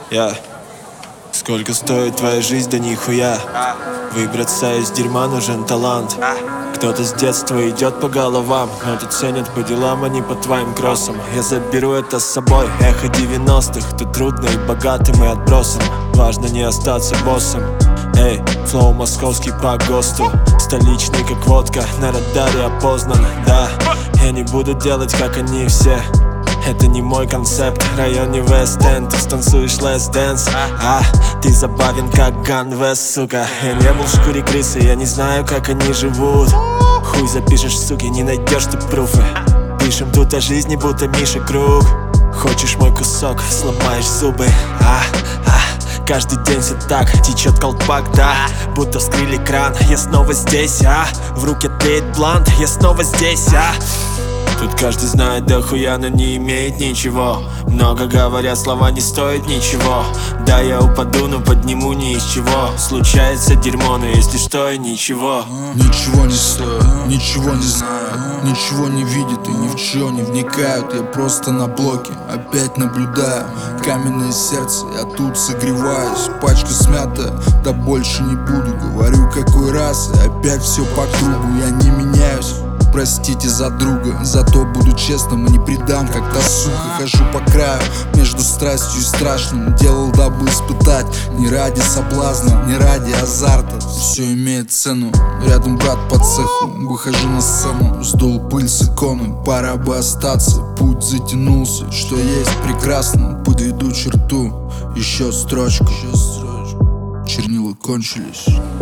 Сколько стоит твоя жизнь, да нихуя. Выбраться из дерьма нужен талант. Кто-то с детства идет по головам, но тут ценят по делам, а не по твоим кроссам. Я заберу это с собой, эхо 90-х. Тут трудно и богатым, и отбросом. Важно не остаться боссом. Эй, флоу московский по ГОСТу. Столичный как водка, на радаре опознан. Да, я не буду делать как они все. Это не мой концепт, район не Вест-Энд. Ты станцуешь Let's Dance, ты забавен как Ганвест, сука. Я не был в шкуре крысы, я не знаю, как они живут. Хуй запишешь, суки, не найдешь ты пруфы. Пишем тут о жизни, будто Миша Круг. Хочешь мой кусок, сломаешь зубы. Каждый день все так, течет колпак, да. Будто вскрыли кран, я снова здесь, в руке тлеет блант, я снова здесь, Тут каждый знает дохуя, но не имеет ничего. Много говорят, слова не стоят ничего. Да, я упаду, но подниму ни из чего. Случается дерьмо, но если что, и ничего. Ничего не стоит, ничего не знаю, ничего не видят и ни в чё не вникают. Я просто на блоке, опять наблюдаю. Каменное сердце, я тут согреваюсь. Пачка смята, да больше не буду. Говорю какой раз, и опять все по кругу. Я не меняюсь, простите за друга, зато буду честным и не предам, как та сука. Хожу по краю между страстью и страшным. Делал, дабы испытать, не ради соблазна, не ради азарта. Все имеет цену, рядом брат по цеху. Выхожу на сцену, сдул пыль с иконы. Пора бы остаться, путь затянулся. Что есть прекрасно, подведу черту. Еще строчку, чернила кончились.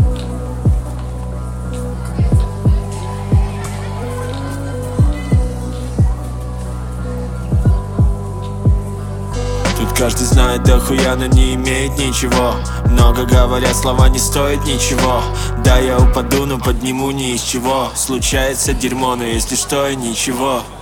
Каждый знает дохуя, но не имеет ничего. Много говорят, слова не стоят ничего. Да, я упаду, но подниму ни из чего. Случается дерьмо, но если что, и ничего.